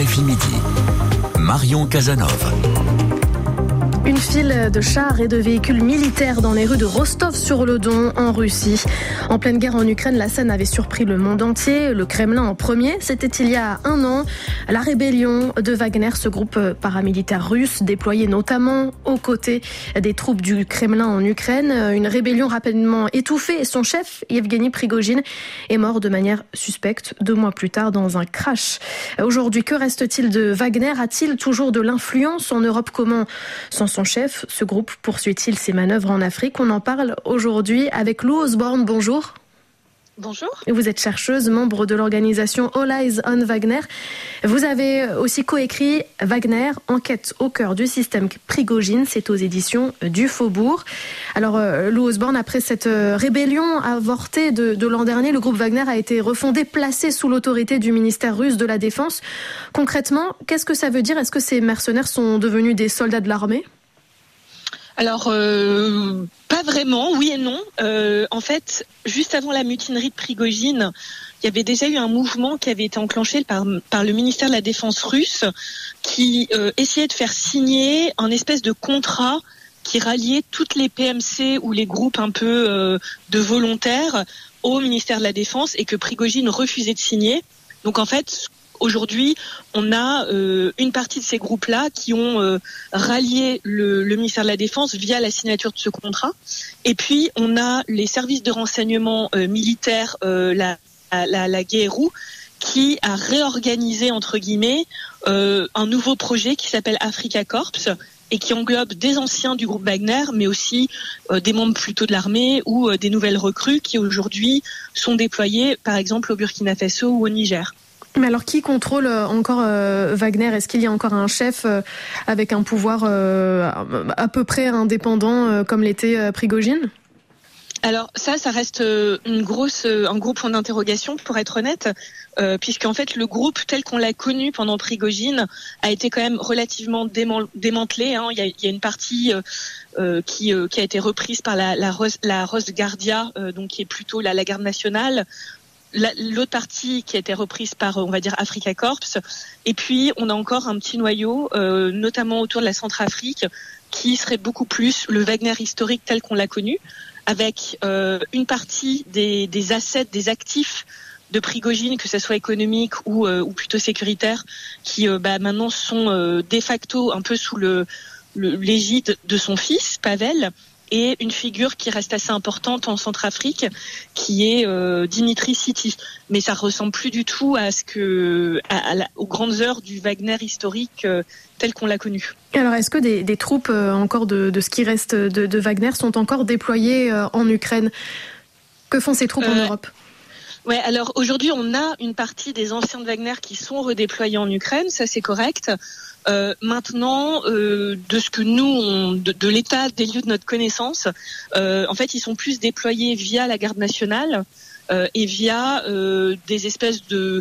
RFI Midi. Marion Casanov. Une file de chars et de véhicules militaires dans les rues de Rostov-sur-le-Don en Russie. En pleine guerre en Ukraine, la scène avait surpris le monde entier. Le Kremlin en premier, c'était il y a un an. La rébellion de Wagner, ce groupe paramilitaire russe, déployé notamment aux côtés des troupes du Kremlin en Ukraine. Une rébellion rapidement étouffée et son chef, Yevgeny Prigojine, est mort de manière suspecte 2 mois plus tard dans un crash. Aujourd'hui, que reste-t-il de Wagner? A-t-il toujours de l'influence en Europe? Comment sans son chef, ce groupe poursuit-il ses manœuvres en Afrique? On en parle aujourd'hui avec Lou Osborne. Bonjour. Bonjour. Vous êtes chercheuse, membre de l'organisation All Eyes on Wagner. Vous avez aussi coécrit Wagner, enquête au cœur du système Prigojine. C'est aux éditions du Faubourg. Alors, Lou Osborne, après cette rébellion avortée de l'an dernier, le groupe Wagner a été refondé, placé sous l'autorité du ministère russe de la Défense. Concrètement, qu'est-ce que ça veut dire? Est-ce que ces mercenaires sont devenus des soldats de l'armée? Alors, pas vraiment, oui et non. En fait, juste avant la mutinerie de Prigojine, il y avait déjà eu un mouvement qui avait été enclenché par le ministère de la Défense russe qui essayait de faire signer un espèce de contrat qui ralliait toutes les PMC ou les groupes un peu de volontaires au ministère de la Défense et que Prigojine refusait de signer. Donc en fait, aujourd'hui, on a une partie de ces groupes-là qui ont rallié le ministère de la Défense via la signature de ce contrat. Et puis, on a les services de renseignement militaires, la GRU, qui a réorganisé, entre guillemets, un nouveau projet qui s'appelle Africa Corps et qui englobe des anciens du groupe Wagner, mais aussi des membres plutôt de l'armée ou des nouvelles recrues qui aujourd'hui sont déployées, par exemple, au Burkina Faso ou au Niger. Mais alors, qui contrôle encore Wagner? Est-ce qu'il y a encore un chef avec un pouvoir à peu près indépendant comme l'était Prigojine? Alors ça reste un gros point d'interrogation, pour être honnête, puisqu'en fait le groupe tel qu'on l'a connu pendant Prigojine a été quand même relativement démantelé. Hein. Il y a une partie qui a été reprise par la Rosguardia, donc qui est plutôt la garde nationale. L'autre partie qui a été reprise par, on va dire, Africa Corps. Et puis, on a encore un petit noyau, notamment autour de la Centrafrique, qui serait beaucoup plus le Wagner historique tel qu'on l'a connu, avec une partie des assets, des actifs de Prigojine, que ce soit économique ou plutôt sécuritaire, qui maintenant sont de facto un peu sous l'égide de son fils, Pavel, et une figure qui reste assez importante en Centrafrique, qui est Dimitri Siti. Mais ça ressemble plus du tout aux grandes heures du Wagner historique tel qu'on l'a connu. Alors, est-ce que des troupes encore de ce qui reste de Wagner sont encore déployées en Ukraine? Que font ces troupes en Europe? Ouais, alors aujourd'hui, on a une partie des anciens de Wagner qui sont redéployés en Ukraine, ça c'est correct. Maintenant, de ce que nous, de l'état des lieux de notre connaissance, en fait, ils sont plus déployés via la garde nationale et via des espèces de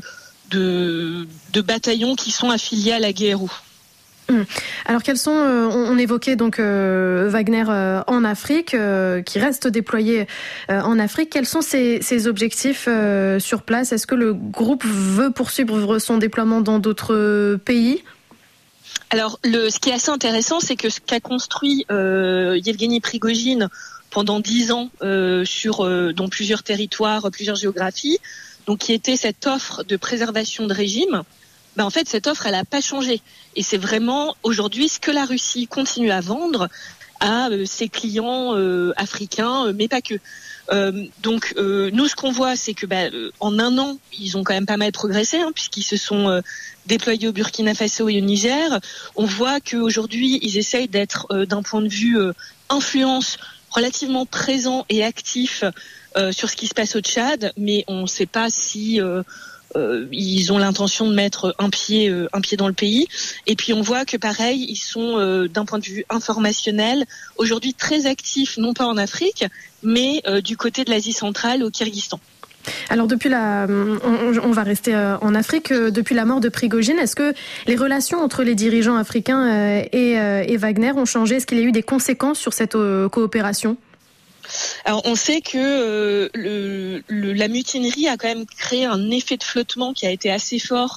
bataillons qui sont affiliés à la GRU. Alors quels sont, on évoquait donc Wagner en Afrique, qui reste déployé en Afrique. Quels sont ses objectifs sur place? Est-ce que le groupe veut poursuivre son déploiement dans d'autres pays? Alors ce qui est assez intéressant, c'est que ce qu'a construit Yevgeny Prigojine pendant 10 ans dans plusieurs territoires, plusieurs géographies, donc qui était cette offre de préservation de régime. En fait, cette offre, elle n'a pas changé. Et c'est vraiment, aujourd'hui, ce que la Russie continue à vendre à ses clients africains, mais pas que. Donc, nous, ce qu'on voit, c'est que en un an, ils ont quand même pas mal progressé, puisqu'ils se sont déployés au Burkina Faso et au Niger. On voit qu'aujourd'hui, ils essayent d'être, d'un point de vue influence, relativement présents et actifs sur ce qui se passe au Tchad, mais on ne sait pas si... ils ont l'intention de mettre un pied dans le pays. Et puis on voit que pareil, ils sont d'un point de vue informationnel aujourd'hui très actifs, non pas en Afrique, mais du côté de l'Asie centrale, au Kyrgyzstan. Alors on va rester en Afrique. Depuis la mort de Prigojine, est-ce que les relations entre les dirigeants africains et Wagner ont changé? Est-ce qu'il y a eu des conséquences sur cette coopération? Alors on sait que la mutinerie a quand même créé un effet de flottement qui a été assez fort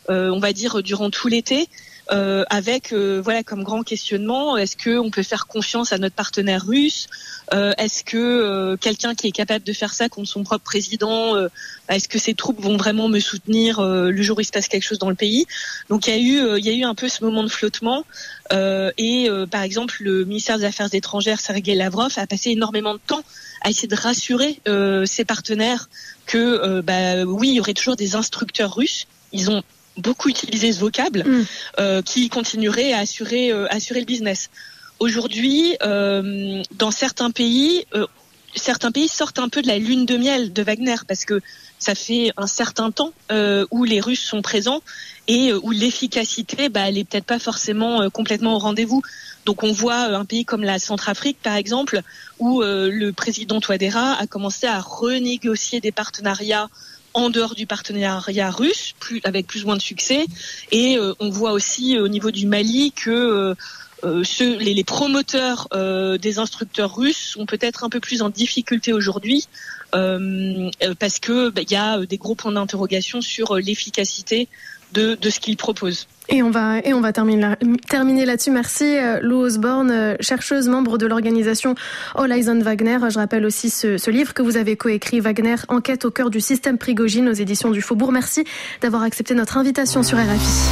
on va dire durant tout l'été. Avec comme grand questionnement, est-ce qu'on peut faire confiance à notre partenaire russe? Est-ce que quelqu'un qui est capable de faire ça contre son propre président, est-ce que ses troupes vont vraiment me soutenir le jour où il se passe quelque chose dans le pays? Donc il y a eu un peu ce moment de flottement et par exemple le ministère des Affaires étrangères Sergueï Lavrov a passé énormément de temps à essayer de rassurer ses partenaires que oui, il y aurait toujours des instructeurs russes. Ils ont beaucoup utilisé ce vocable qui continuerait à assurer le business. Aujourd'hui, dans certains pays sortent un peu de la lune de miel de Wagner parce que ça fait un certain temps où les Russes sont présents et où l'efficacité, elle est peut-être pas forcément complètement au rendez-vous. Donc on voit un pays comme la Centrafrique, par exemple, où le président Touadéra a commencé à renégocier des partenariats en dehors du partenariat russe, avec plus ou moins de succès. Et on voit aussi au niveau du Mali que les promoteurs des instructeurs russes sont peut-être un peu plus en difficulté aujourd'hui parce que y a des gros points d'interrogation sur l'efficacité de ce qu'ils proposent. Et on va terminer là-dessus. Merci Lou Osborne, chercheuse, membre de l'organisation All Eyes on Wagner. Je rappelle aussi ce livre que vous avez coécrit, Wagner, enquête au cœur du système Prigojine, aux éditions du Faubourg. Merci d'avoir accepté notre invitation sur RFI.